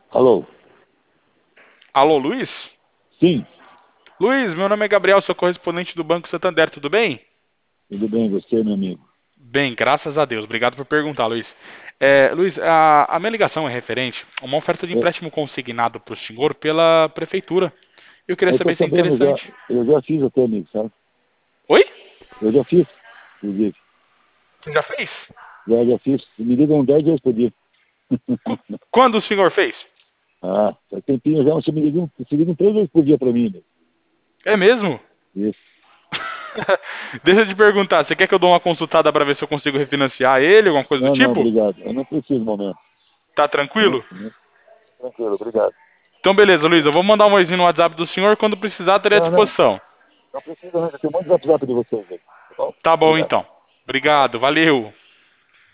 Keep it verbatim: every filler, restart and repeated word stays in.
Alô? Alô, Luiz? Sim, Luiz, meu nome é Gabriel, sou correspondente do Banco Santander, tudo bem? tudo bem, você, meu amigo? Bem, graças a Deus. Obrigado por perguntar, Luiz. É, Luiz, a, a minha ligação é referente a uma oferta de Eu, empréstimo consignado para o senhor pela prefeitura. Eu queria eu tô saber se é sabendo, já, interessante. eu já fiz até, amigo, sabe? Oi? Eu já fiz, inclusive. Você já fez? Já, já fiz. Me ligam dez vezes por dia. Qu- Quando o senhor fez? Ah, faz tempinho já, você me ligam, você ligam três vezes por dia pra mim, né? É mesmo? Isso. Deixa eu te perguntar, você quer que eu dou uma consultada para ver se eu consigo refinanciar ele, alguma coisa do Não, não, tipo? obrigado. Eu não preciso no momento. Tá Eu não, tranquilo? não- tranquilo, obrigado. Então, beleza, Luiz, eu vou mandar um oizinho no WhatsApp do senhor, quando precisar, terei à Não, não, disposição. não precisa, não. Eu tenho um monte de WhatsApp de vocês aí. Tá bom? Tá bom, Obrigado. então. Obrigado, valeu.